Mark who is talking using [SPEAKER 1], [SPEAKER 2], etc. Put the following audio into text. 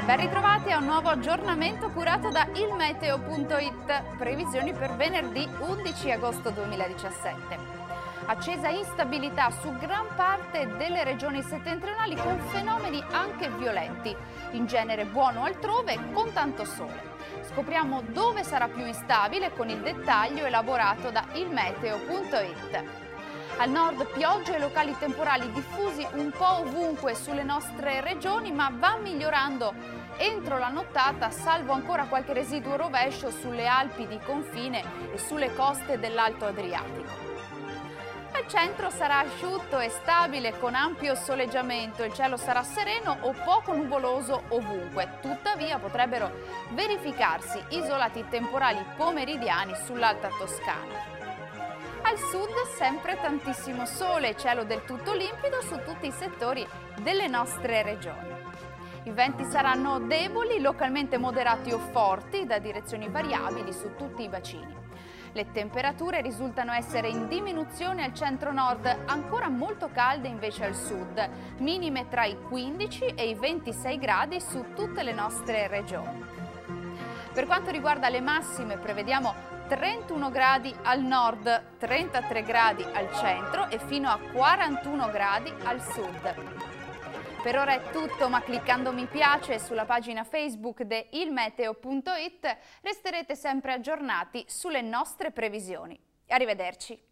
[SPEAKER 1] Ben ritrovati a un nuovo aggiornamento curato da ilmeteo.it. Previsioni per venerdì 11 agosto 2017. Accesa instabilità su gran parte delle regioni settentrionali con fenomeni anche violenti. In genere buono altrove con tanto sole. Scopriamo dove sarà più instabile con il dettaglio elaborato da ilmeteo.it. Al nord piogge e locali temporali diffusi un po' ovunque sulle nostre regioni, ma va migliorando entro la nottata, salvo ancora qualche residuo rovescio sulle Alpi di confine e sulle coste dell'Alto Adriatico. Al centro sarà asciutto e stabile con ampio soleggiamento, il cielo sarà sereno o poco nuvoloso ovunque, tuttavia potrebbero verificarsi isolati temporali pomeridiani sull'Alta Toscana. Al sud sempre tantissimo sole, cielo del tutto limpido su tutti i settori delle nostre regioni. I venti saranno deboli, localmente moderati o forti, da direzioni variabili su tutti i bacini. Le temperature risultano essere in diminuzione al centro-nord, ancora molto calde invece al sud, minime tra i 15 e i 26 gradi su tutte le nostre regioni. Per quanto riguarda le massime, prevediamo 31 gradi al nord, 33 gradi al centro e fino a 41 gradi al sud. Per ora è tutto, ma cliccando mi piace sulla pagina Facebook di ilmeteo.it resterete sempre aggiornati sulle nostre previsioni. Arrivederci.